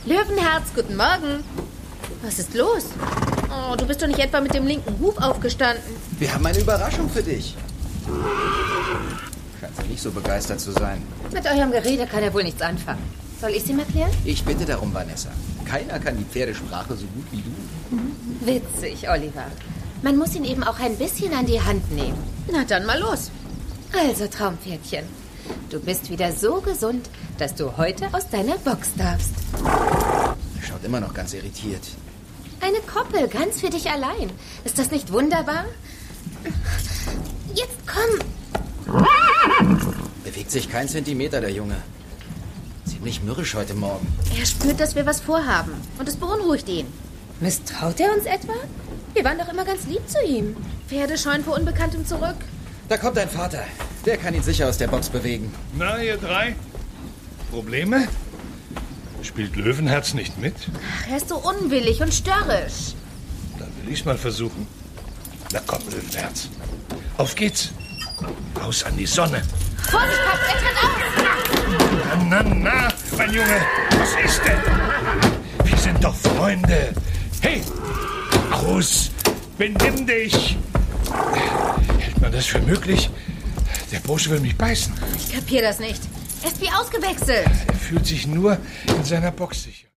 Löwenherz, guten Morgen. Was ist los? Oh, du bist doch nicht etwa mit dem linken Huf aufgestanden. Wir haben eine Überraschung für dich. Scheint sie nicht so begeistert zu sein. Mit eurem Gerede kann er wohl nichts anfangen. Soll ich es ihm erklären? Ich bitte darum, Vanessa. Keiner kann die Pferdesprache so gut wie du. Witzig, Oliver. Man muss ihn eben auch ein bisschen an die Hand nehmen. Na dann mal los. Also, Traumpferdchen, du bist wieder so gesund, dass du heute aus deiner Box darfst. Er schaut immer noch ganz irritiert. Eine Koppel, ganz für dich allein. Ist das nicht wunderbar? Jetzt komm. Bewegt sich kein Zentimeter, der Junge. Ziemlich mürrisch heute Morgen. Er spürt, dass wir was vorhaben. Und es beunruhigt ihn. Misstraut er uns etwa? Wir waren doch immer ganz lieb zu ihm. Pferde scheuen vor Unbekanntem zurück. Da kommt dein Vater. Der kann ihn sicher aus der Box bewegen. Na, ihr drei? Probleme? Spielt Löwenherz nicht mit? Ach, er ist so unwillig und störrisch. Dann will ich's mal versuchen. Na komm, Löwenherz. Auf geht's. Raus an die Sonne. Vorsicht, Paps, er tritt auf! Na, mein Junge. Was ist denn? Wir sind doch Freunde. Hey, aus. Benimm dich. Hält man das für möglich? Der Bursche will mich beißen. Ich kapier das nicht. Er ist wie ausgewechselt. Er fühlt sich nur in seiner Box sicher.